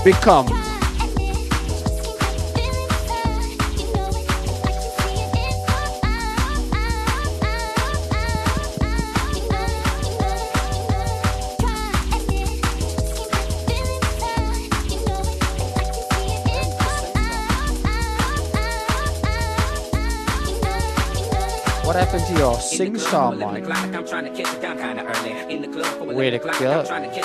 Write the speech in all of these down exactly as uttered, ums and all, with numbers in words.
Become. What happened to your sing song, Mike? Where'd it go?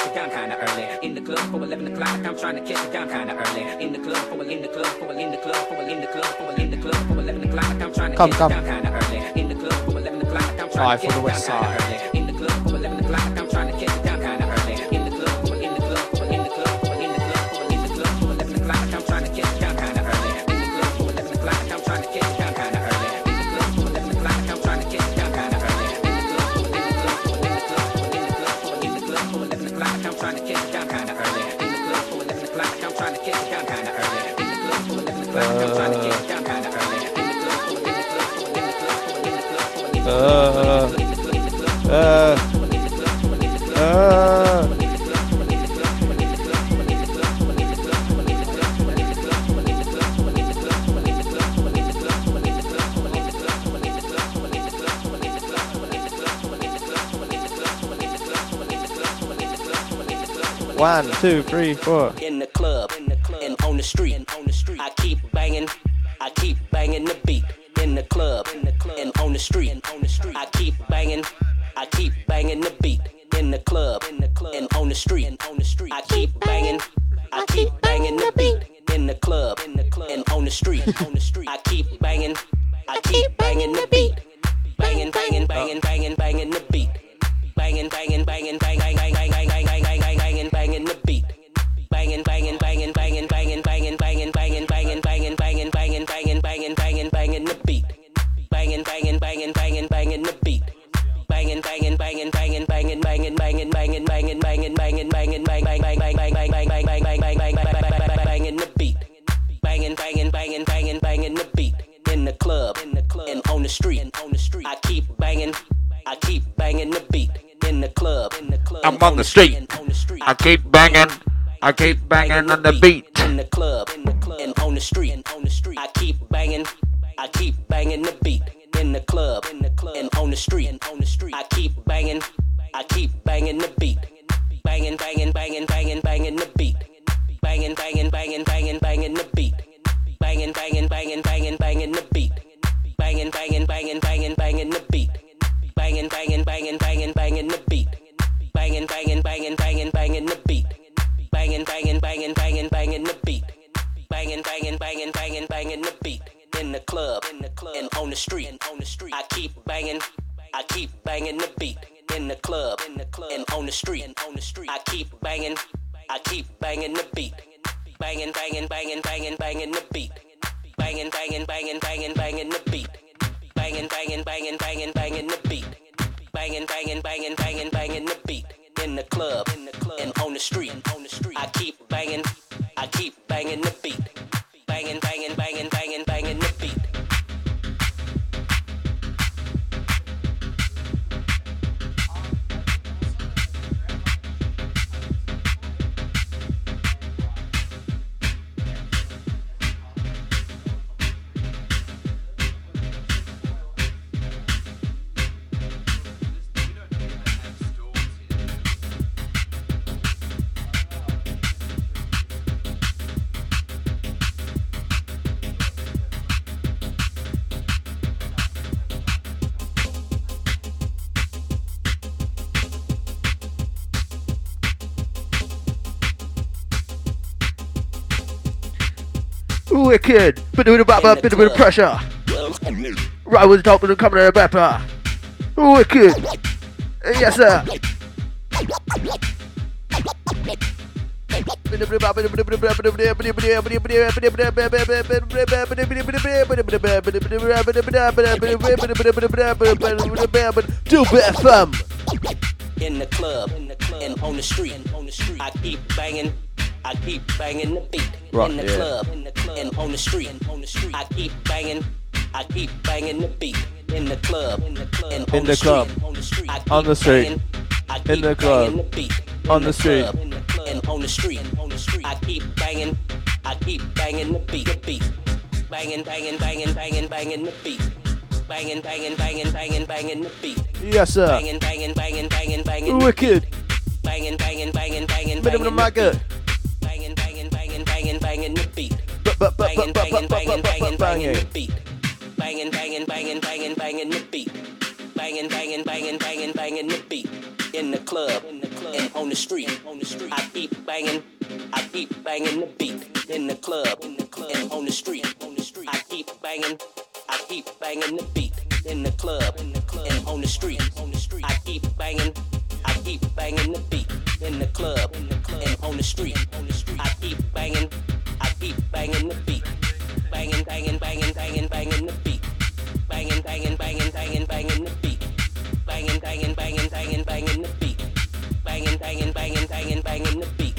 Come, come. Five for the west side. Uh, uh, uh. One, two, three, four. In the club, in the club, and on the street, and on the street. I keep banging, I keep banging the beat. In the club, in the club, and on the street, and on the street. I keep banging, I keep banging the beat. In the club, in the club, and on the street, and on the street. I keep banging, I keep banging the beat. In the club, in the club, and on the street, on the street. I keep banging, I keep banging the beat. Banging, banging, banging, banging, banging the beat. Banging, banging, banging, bang, bang, bang, bang, bang, bang, bang, bang, banging, banging the beat. Banging, banging, banging, banging, banging, banging, banging, banging, banging, banging, banging, banging, banging, banging, banging, banging the beat. Banging, banging, banging, banging, banging the beat. Banging, banging, banging, banging, banging, banging, banging, banging, banging, banging, banging, banging, bang, bang, bang, bang, bang, bang, bang, bang, bang, bang, bang, bang, banging the beat. Banging, banging, banging, banging, banging the beat. In the club, in the club, and on the street, and on the street. I keep banging, I keep banging the beat. In the club, in the club, I'm on the street. I keep banging, I keep banging on the beat. In the club, in the club, and on the street, and on the street. I keep banging, I keep banging the beat. In the club, in the club, and on the street, and on the street. I keep banging, I keep banging the beat. Banging, banging, banging, banging, banging the beat. Banging, banging, banging, banging, banging the beat. Banging, banging, banging, banging, banging the beat. Banging, banging, banging, banging, banging the beat. Banging, banging, banging, banging, banging the beat. Banging, banging, banging, banging, banging the beat. Banging, banging, banging, banging, banging the beat. Banging, banging, banging, banging, banging the beat. In the club, in the club, and on the street, and on the street. I keep banging, I keep banging the beat. In the club, in the club, and on the street, and on the street. I keep banging, I keep banging the beat. Banging, banging, banging, banging, banging the beat. Banging, banging, banging, banging, banging the beat. Banging, banging, banging, banging, banging the beat. Banging, banging, banging, banging, banging the beat. In the club, in the club, and on the street, and on the street. I keep banging, I keep banging the beat. Banging, banging, banging, banging, banging the beat. Wicked, bit of a bit, bit of pressure. Right with the top of the coming out of pepper. Wicked, yes sir. Dub F M. In the club, in the club, and on the street, and on the street. I keep banging, I keep banging the beat. Right, in the yeah. club, in the club, and on the street, and on the street. I keep banging, I keep banging the beat. In the club, in the club, and on In the club, on the street. I keep on the street, banging, I in keep the club, banging the beat. on In the street, club, in the club, and and on the street, and on the street, I keep banging, I keep banging the beat, the beat, banging, banging, banging, banging, banging the beat, banging, banging, banging, banging, banging the beat. Yes, sir. Banging, banging, banging, banging, banging. Wicked. Banging, banging, banging, banging, Minimum banging. maggot. Banging, banging, banging, banging, banging the beat. But but but Banging, but banging, but banging, banging, banging the banging. beat. Banging, banging, banging, banging, banging the beat. Banging, banging, banging, banging, banging the beat. In the club, in the club, and on the street, on the street. I keep banging, I keep banging the beat. In the club, in the club, and on the street, on the street. I keep banging, I keep banging the beat. In the club, in the club, and on the street, on the street. I keep banging, I keep banging the beat. In the club, in the club, and on the street, on the street. I keep banging, I keep banging the beat. Banging, banging, banging, banging, banging the beat. Banging, banging, banging, banging, banging the beat. Banging, banging, banging, banging, banging the beat. Banging, banging, banging, banging, banging the beat.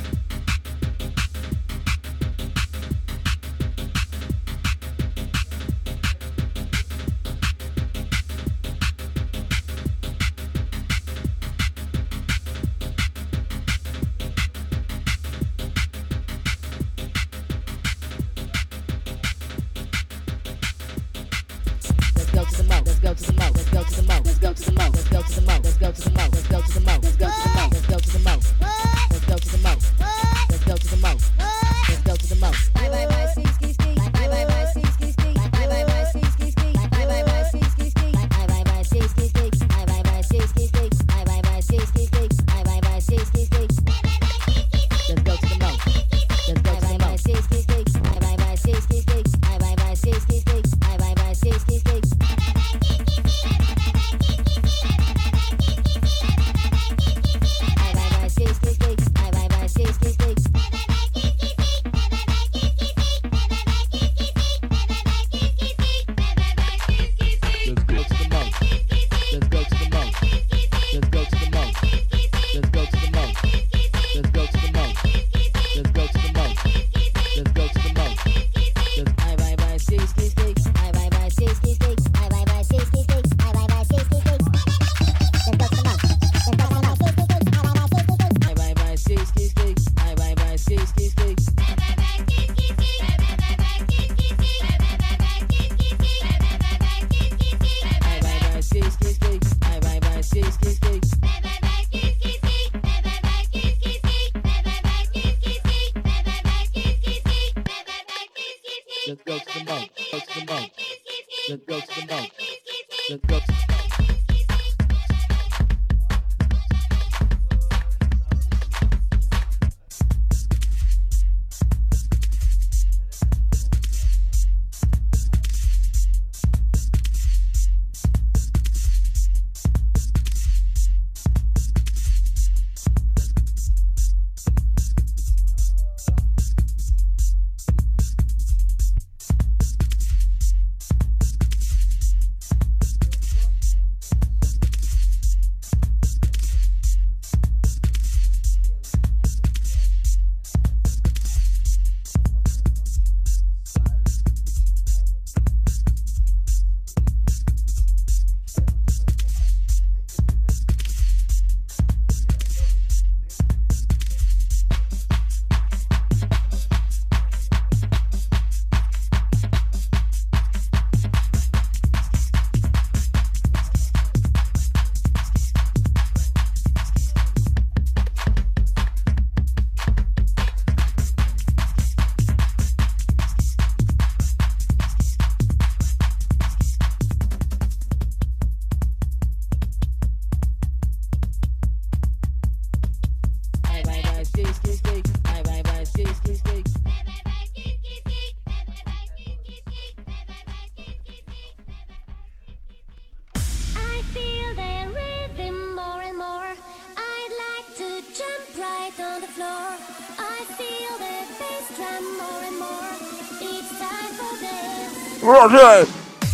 Roger!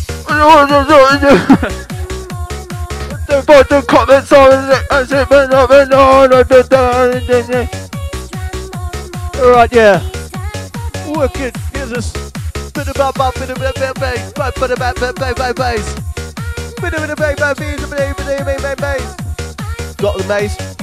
Don't put the comments on it. Alright, yeah. Wicked gives us bit of bop bop, bit of bit of bass, bit of bass, bit of bass, bit of bass, bit of bass, bit of bass. Got the bass.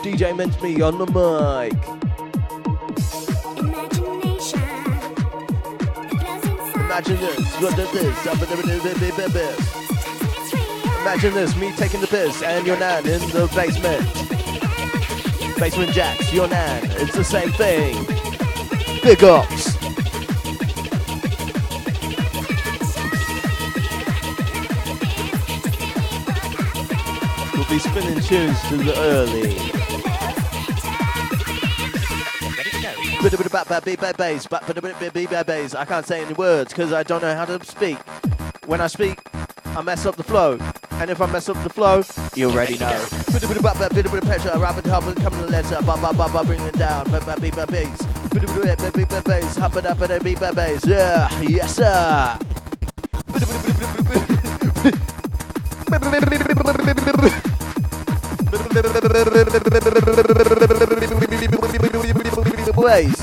D J Mincemeat on the mic. Imagine this, what does this? Imagine this, me taking the piss and your nan in the basement. Basement Jacks, your nan, it's the same thing. Big ups. We'll be spinning tunes to the early. I can't say any words because I don't know how to speak. When I speak, I mess up the flow. And if I mess up the flow, you already know. Bit of pressure, rapid hop and coming to the letter, bring it down. Bass. Yeah, yes sir. Bass.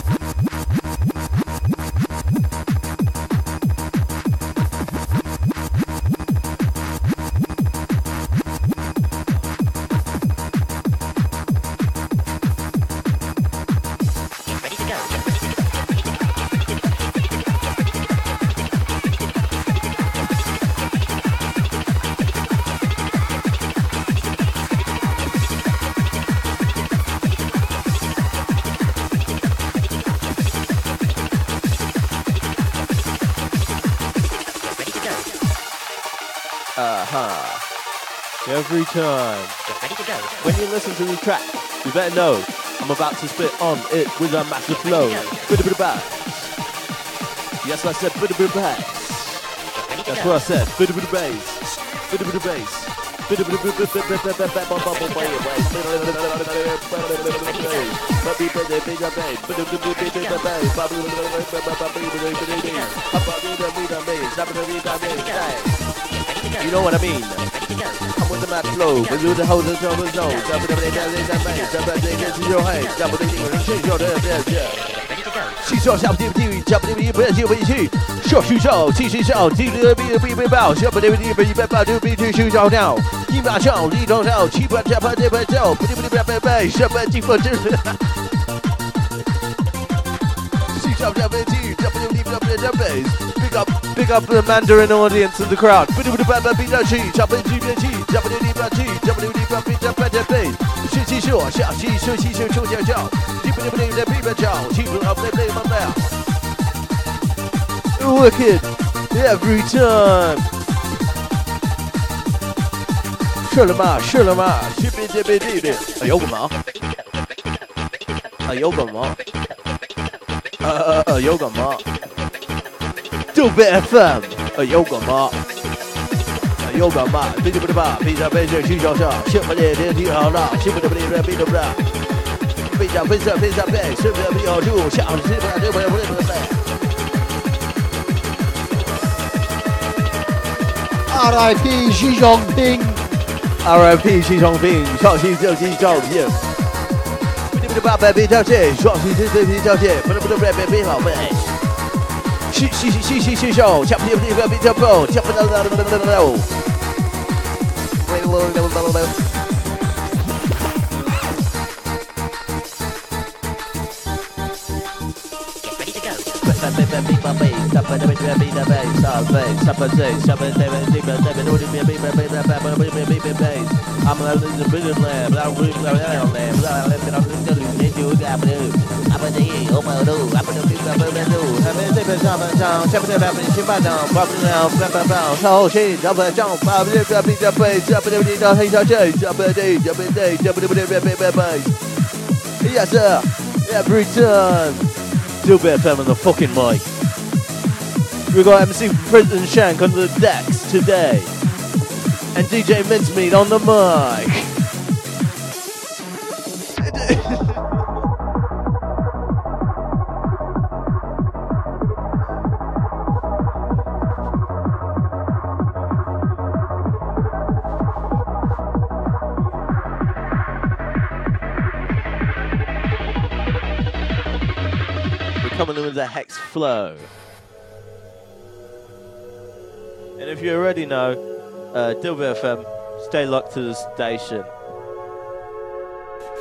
Every time. Ready to go. When you listen to the track, you better know I'm about to spit on it with a massive flow. Bit of bass. Yes, I said bit of bass. That's what I said. Bit of bass. Bit of bass. Bit of bass. You know what I mean? I'm with the mad flow, but with the whole of the nose. She's so sharp, deep, deep, jump, deep, deep, deep, deep, deep. Short shoes out, T C out, deep, deep, deep, deep, deep, out. Shop, deep, deep, deep, deep, deep, deep, deep, shoes out now. You match out, lead on out, cheap, jump, deep, deep, deep, shop, deep, deep, shop, deep, deep, jump, deep, deep, jump, deep, deep, deep, deep. Big up, big up the Mandarin audience and the crowd. Big up the beat up, cheese, jump in, cheese, cheese, jump in, deep up, cheese, jump in, deep up, beat up, beat up, beat. She, she, sure, she, she, she, she, she, she, she, deep in the beat, the beat, chow, cheap up, they play my mouth. Wicked, every time. Shulama, shulama, shippy, dippy, dippy. A yoga ma. A yoga ma. Uh, a yoga ma. Dope F M, a yoga ma, a yoga ma, beat up the bar, beat up the bar, she's your shot, ship for the day, you are not, ship for the day, beat up the bar, beat up, beat up, beat up, beat up, ship for the day, you shout, ship for the day, beat up the bar. R I P Xi Jinping, R I P Xi Jinping, 小心小心小心。beat up the bar, beat up the day, 小心小心小心，不能不能不能别老背。She, she, she, she, she, show. Chop, chop, chop, chop, chop, chop, chop, I'm a little bit of lamb, I'm really lamb, I'm I'm a day, oh my do, I'm a big do, I'm a big jump and down, chop it up and chip it down, pop it down, pop it down, so she jump and jump, pop it up, beat up, jump it up, jump it up, jump it up, jump it up, jump it up, yes sir, every time. Dope F M on the fucking mic. We got M C Prison Shank on the decks today. And D J Mincemeat on the mic. Coming in with a hex flow. And if you already know, uh, Dope F M, stay locked to the station.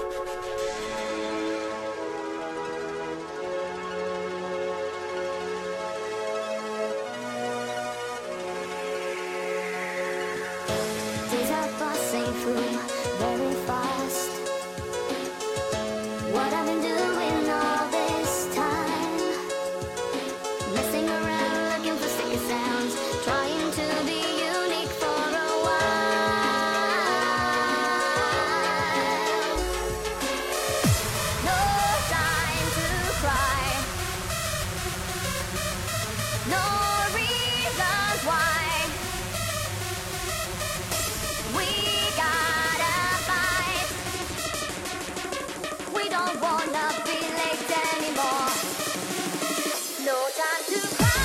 more. No time to cry.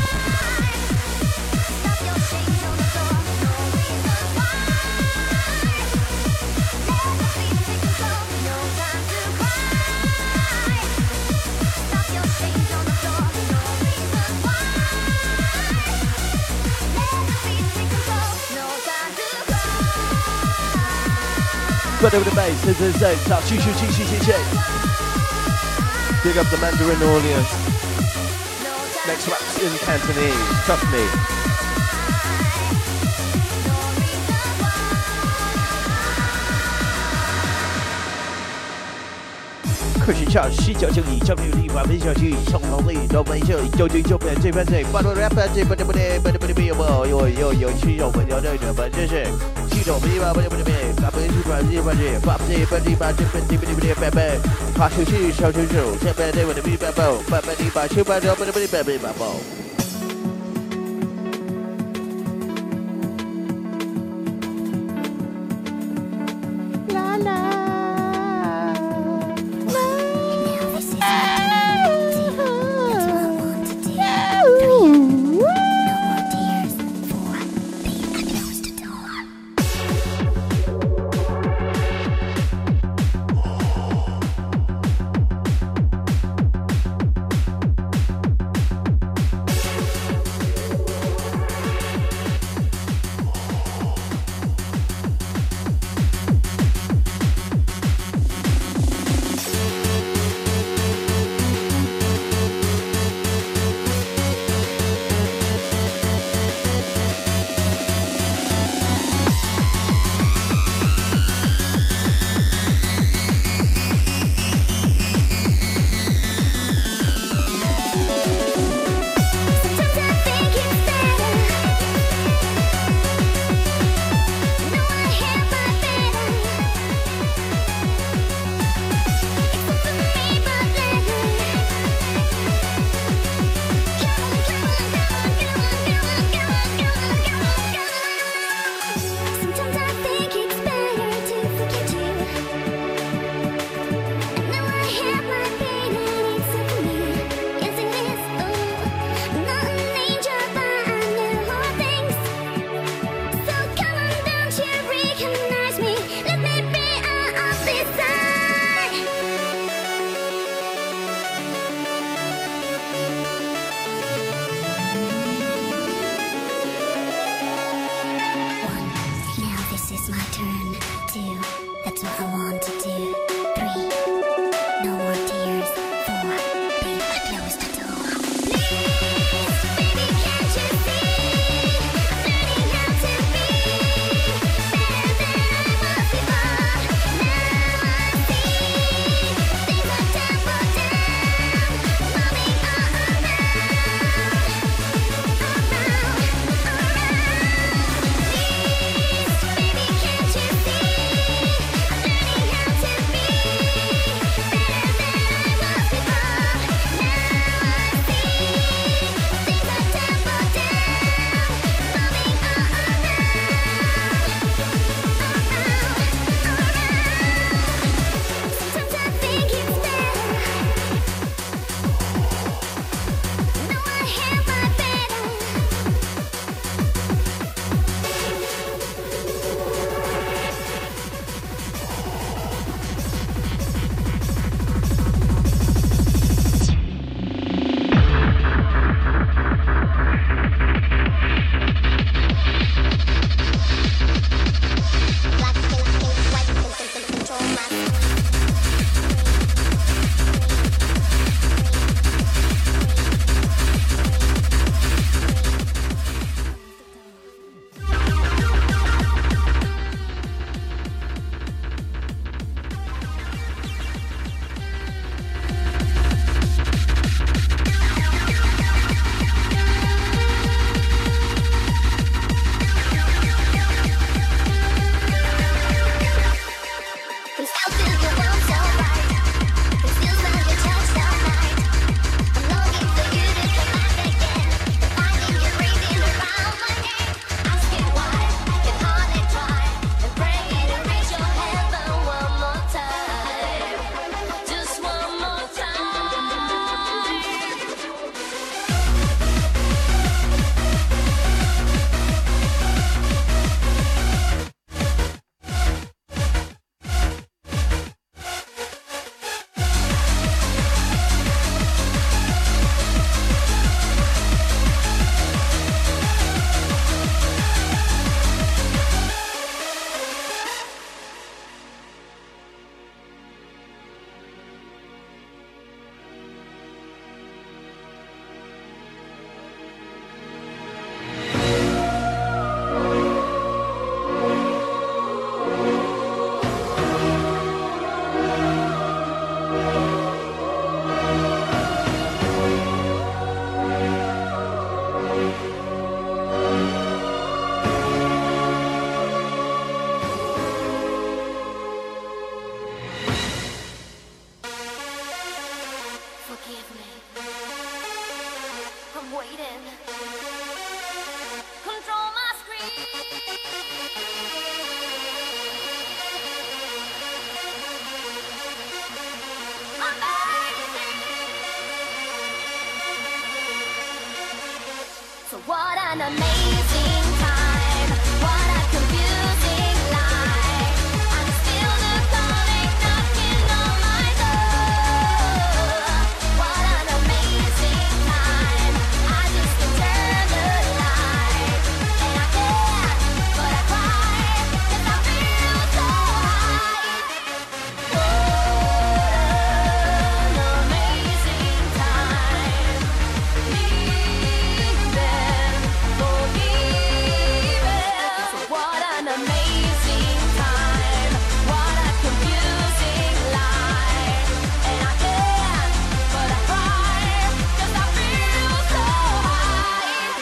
Stop your shades on the floor. No reason why. Let the beat take control. No time to cry. Stop your shades on the floor. No reason why. Let the beat take control. No time to cry. But over the bass, this is it. Start shoot, shoot, shoot, shoot, shoot, shoot. Big up the Mandarin audience. Next rap's in Cantonese, trust me. 可是唱十九九一，唱没有力，把没小气，唱能力都没这，就就就变这番这，巴多 rap 这不这不这不这不这不有有有有有七首本条这这本这是七首没吧不这不这不，把本是把这把这把这把这把这本这不这不这拜拜，把手气手手手，这边这不这不拜拜，拜拜你把手把这不这不这拜拜拜拜。 So what an amazing time, what a confusing life. I'm still the calling knocking on my door. What an amazing time, I just can turn the light. And I can't, but I cry, 'cause I feel so high. What an amazing time, leaving, forgiving. So what an amazing time, what a confusing life. And I can't, but I cry, 'cause I feel so high.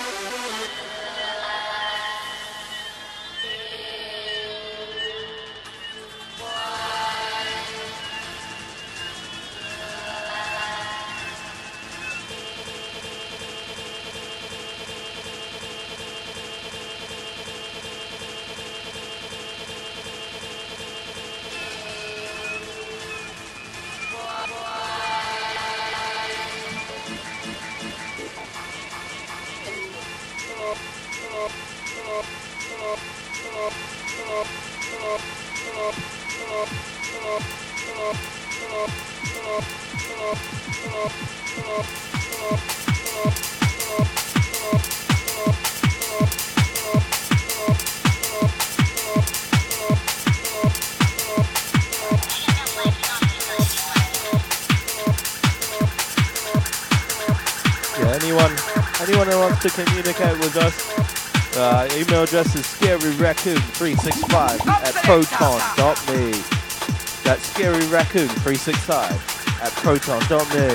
Yeah, anyone, anyone who wants to communicate with us, uh, email address is scary raccoon three six five at proton dot me. That's scary raccoon three six five at proton dot me.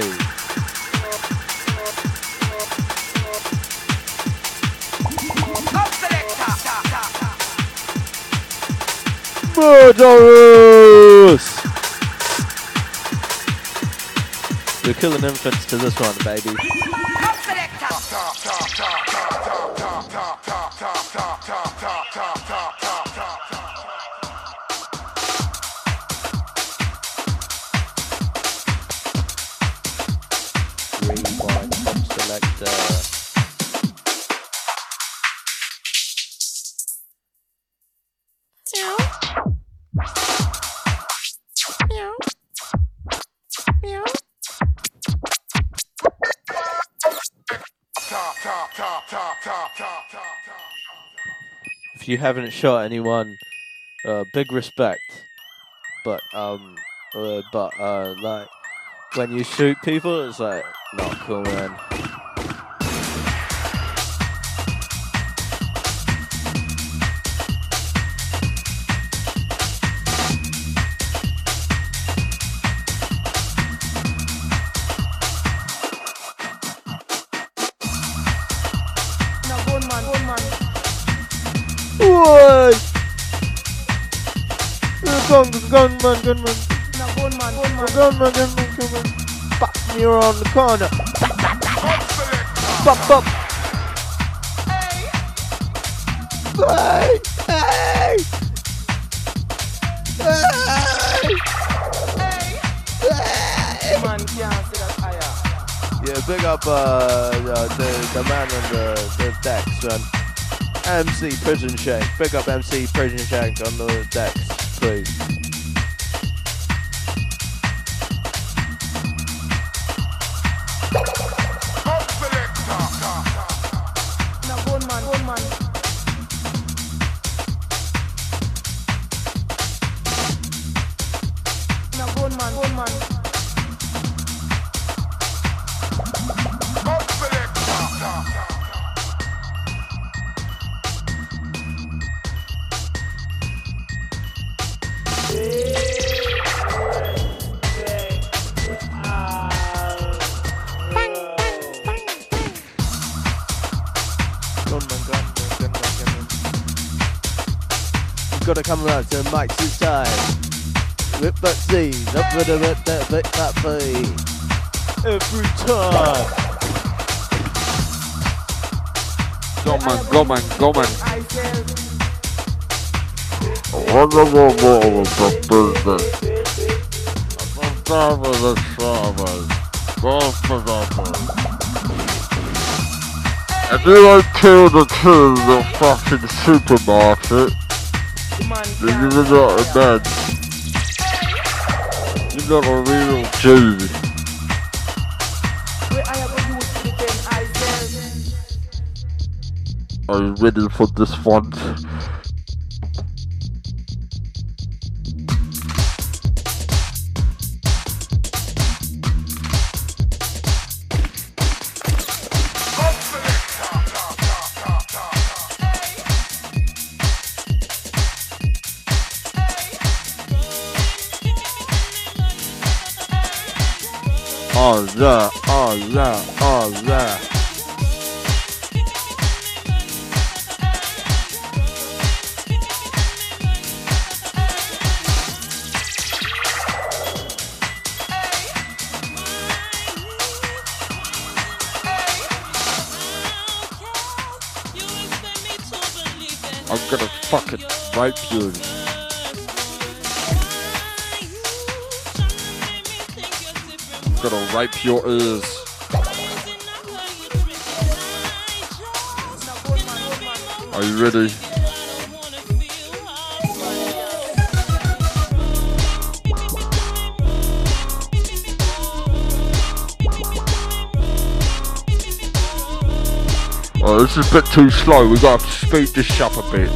Murderous! We're killing infants to this one, baby. Rewind pop selector. Meow. Meow. Meow. If you haven't shot anyone, uh, big respect. But um, uh, but uh, like when you shoot people, it's like not cool, man. What? Gun, gunman, gunman. No, gunman, gunman. Gunman, gunman, gunman. Pop me around the corner. Pop, pop. Hey, hey, hey, hey. Man can't see that fire. Yeah, big up uh, the, the the man on the the decks, man. M C Prison Shank. Big up M C Prison Shank on the decks, please. No, gunman, gunman. No, gunman, gunman. Gotta come around to Mike's this time. Rip that scene, up with a bit that bit that play. Every time. Go man, go man, go man. I said, What the ball of the business? I'm done with the service. Go for the And you don't kill the two in the fucking supermarket, then you're not a man. You're not a real G. Are you ready for this one? Oh yeah, oh yeah, oh yeah. I'm gonna fucking rape you. I'm gonna rape your ears. Are you ready? Oh, this is a bit too slow. We gotta speed this up a bit.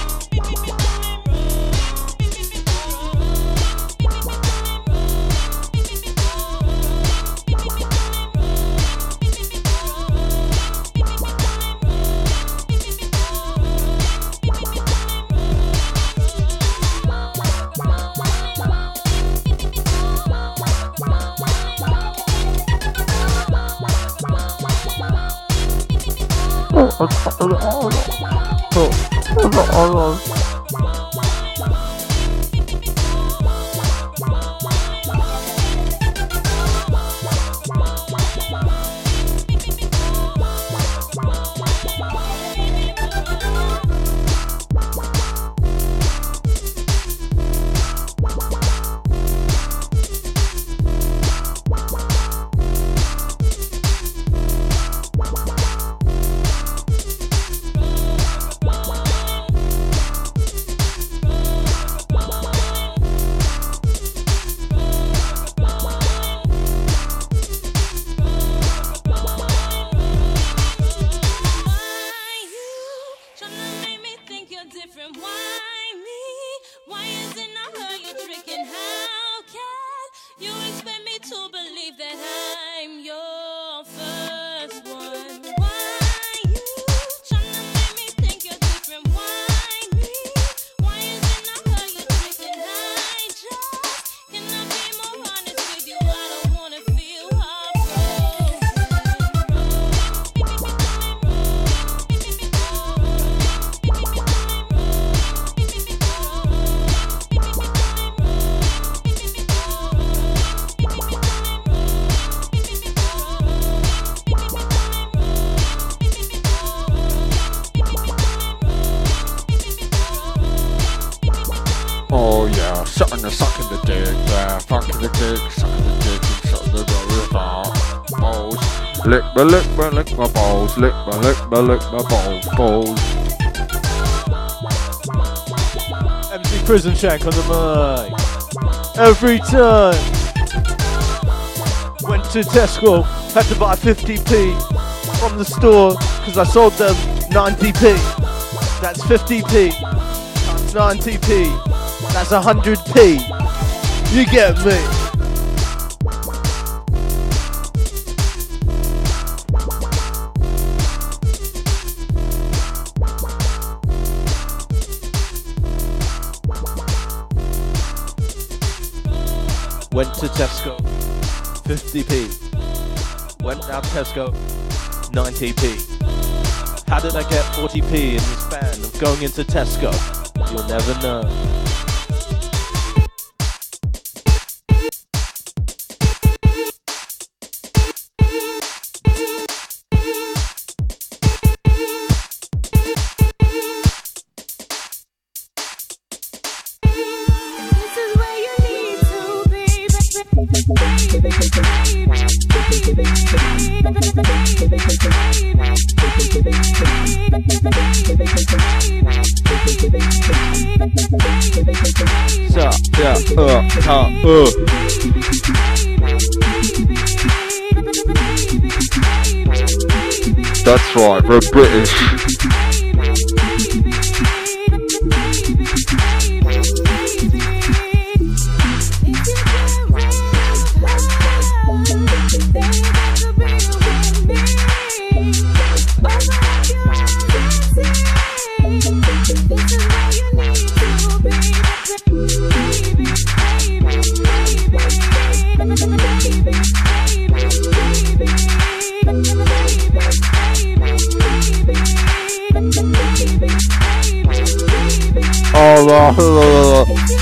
Lick my, lick my, lick my balls, lick my, lick my, lick my balls, balls. M C Prison Shank on the mic. Every time. Went to Tesco, had to buy fifty p from the store because I sold them ninety p. That's fifty p times ninety p. That's one hundred p. You get me. Went to Tesco, fifty p. Went down to Tesco, ninety p. How did I get forty p in the span of going into Tesco? You'll never know. Baby, baby, baby, baby, baby, baby, baby, baby, baby, baby, Ta, uh. That's right, we're British. Allah, Allah, Allah.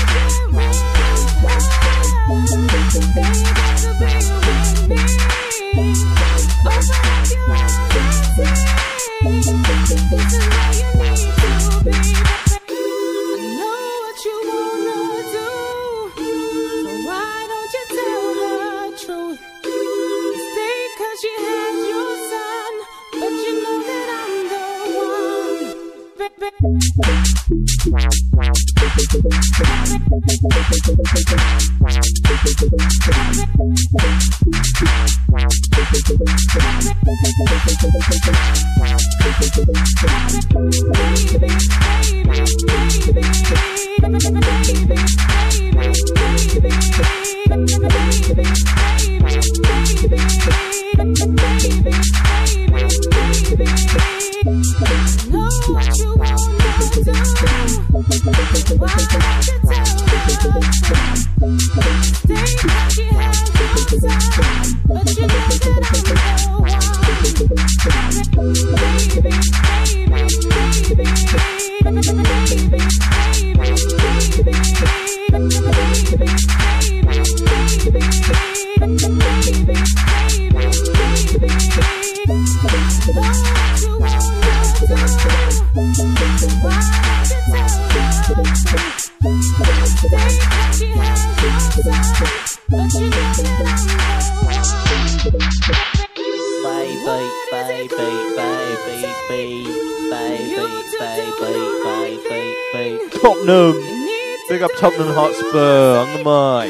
Tottenham, big up Tottenham Hotspur on the mic.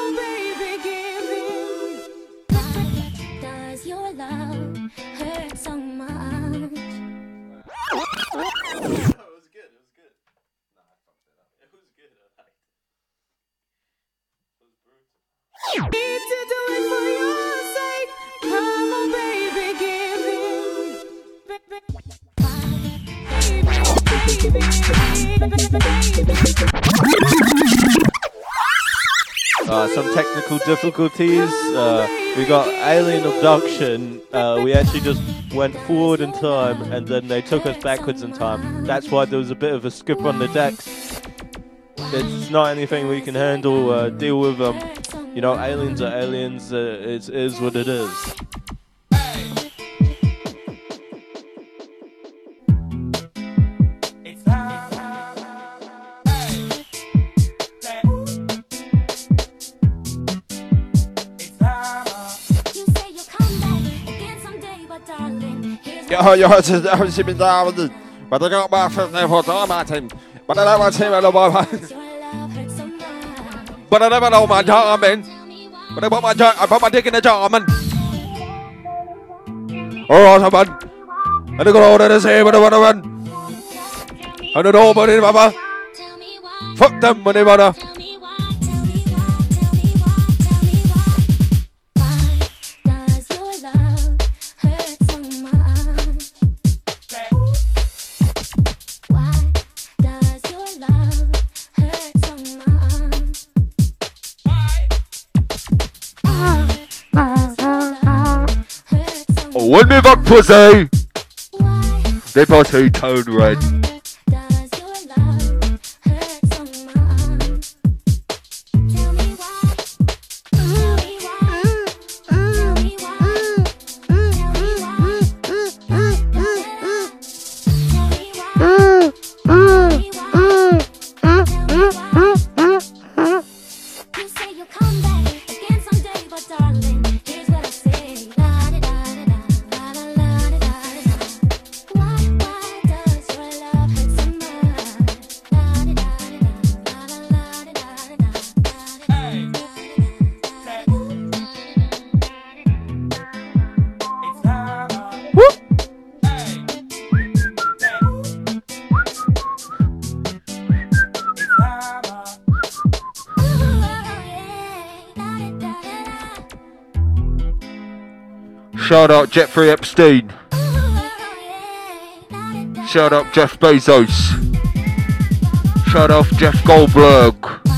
Does your love hurt so much? That was good, it was good. Nah, I fucked it up. It was good, I liked it. It was brutal. Need to do it for your sake. Come on, baby, give Uh, some technical difficulties. Uh, we got alien abduction. Uh, we actually just went forward in time and then they took us backwards in time. That's why there was a bit of a skip on the decks. It's not anything we can handle, uh, deal with them. Um, you know, aliens are aliens. Uh, it is what it is. Ja, jag har sett det i min dag. Men det går bara för att få ta Martin. Men det där var till mig bara. Men det där var då man tar men. Men det var man tar, bara man tycker det tar men. Åh, så man. Men det går det ser vad det var då. Har du då på din mamma? Fuck dem men det var då. When me fuck pussy, they pussy turn red. Shout out Jeffrey Epstein. Shout out Jeff Bezos. Shout out Jeff Goldberg.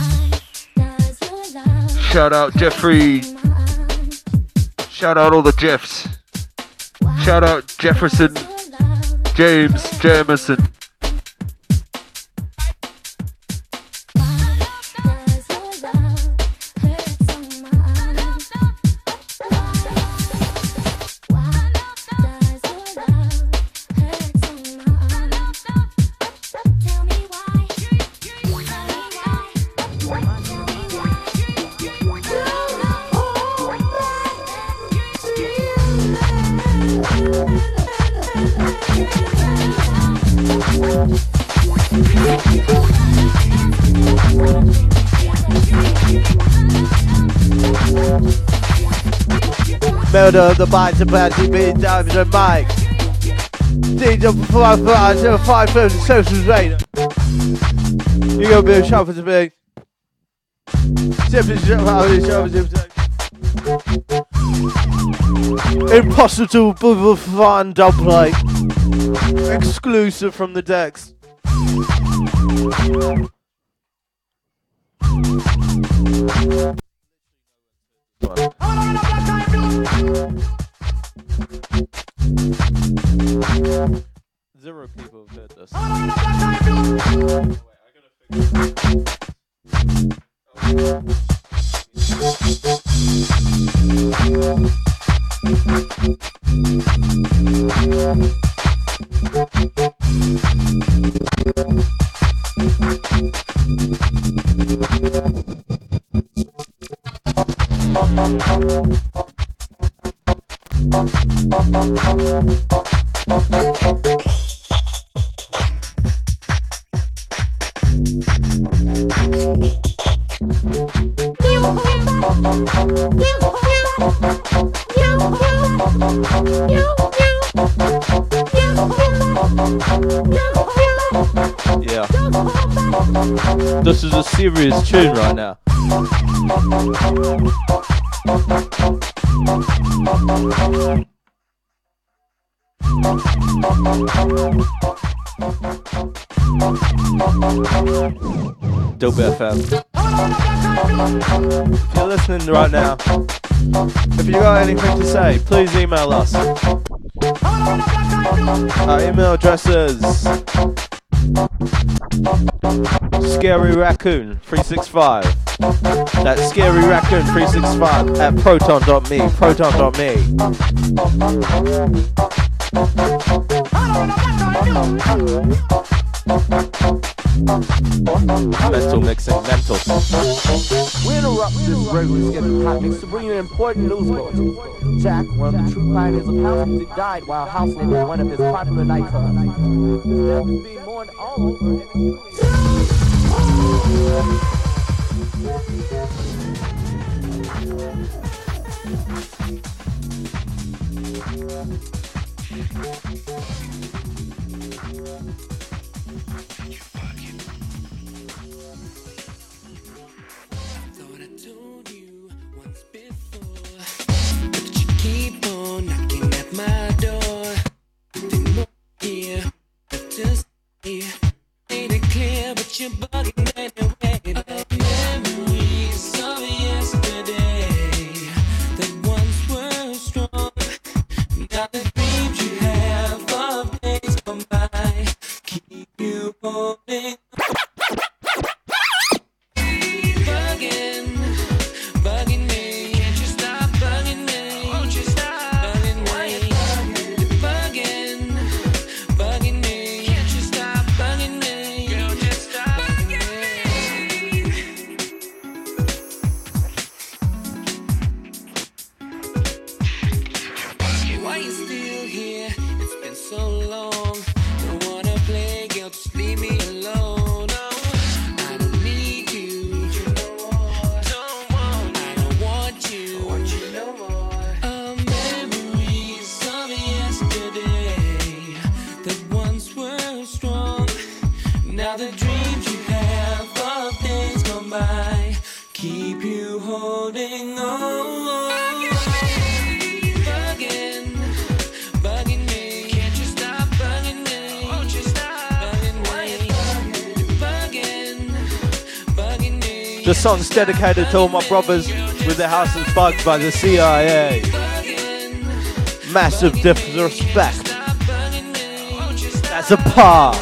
Shout out Jeffrey. Shout out all the Jeffs. Shout out Jefferson. James Jamerson. Murder the bites of Patsy being down to the mic. D J five five zero five fifty social rate. You gonna be a shop for the big. Impossible fun double exclusive from the decks. Zero people have heard this. Yeah. This is a serious tune right now. Dope F M. If you're listening right now, if you got anything to say, please email us. Our email address is Scary Raccoon three six five. That's Scary Raccoon three six five at proton dot me. Proton dot me. Mental mixing, mental. We interrupt this regular scheduled topics to bring you an important news bulletin. Jack, one of the true pioneers of house music, died while house living one of his popular nightclubs. His death is being mourned all Keep you holding on again. The song's dedicated to all my brothers with their houses bugged by the C I A. Massive disrespect. That's a par.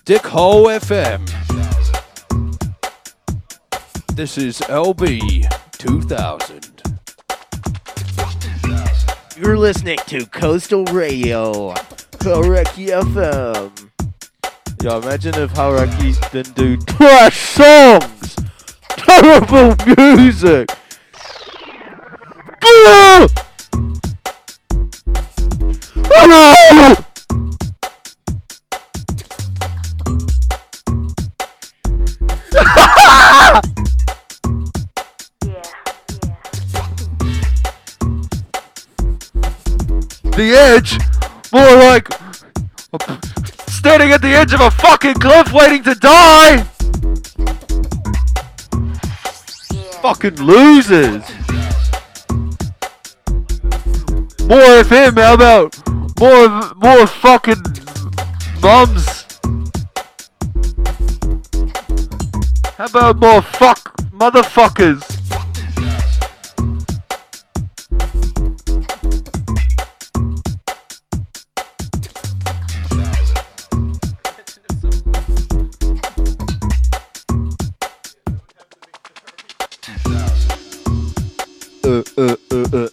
Dickhole F M. This is L B two thousand. You're listening to Coastal Radio, Hauraki F M. Yo, imagine if Hauraki didn't do trash songs, terrible music. Ah! Ah! The edge, more like standing at the edge of a fucking cliff waiting to die. Fucking losers. More F M, how about more, more fucking mums? How about more fuck motherfuckers? Uh, uh, uh, uh.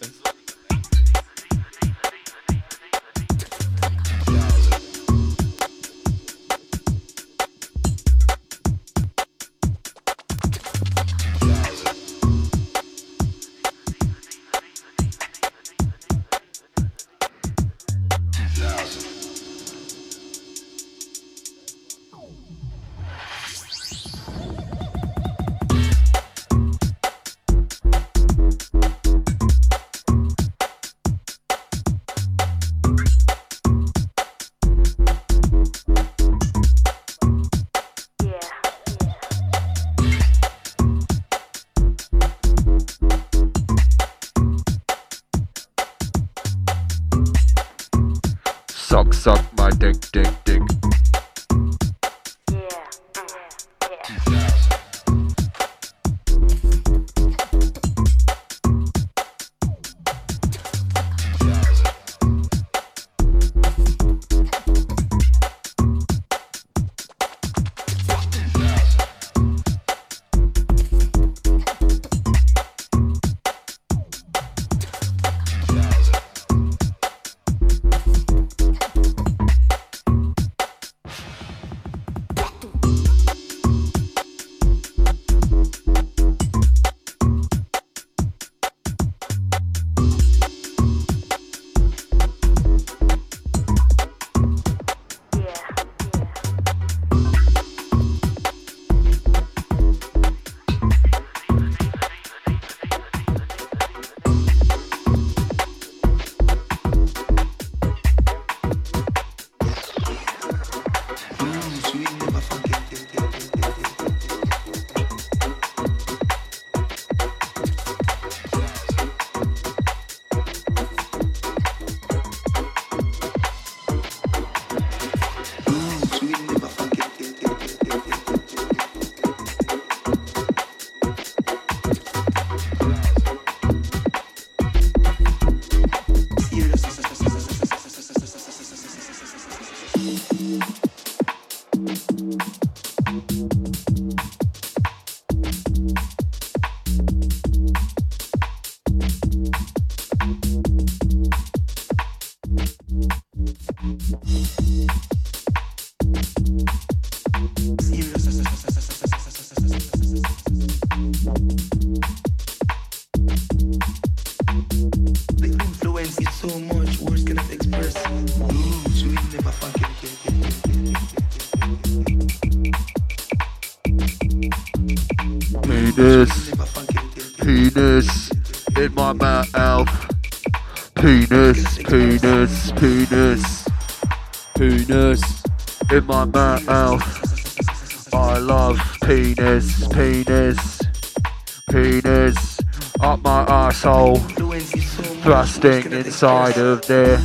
Suck, suck my dick, dick, dick. Penis, penis in my mouth. Penis, penis, penis, penis in my mouth. I love penis, penis, penis up my arsehole, thrusting inside of there.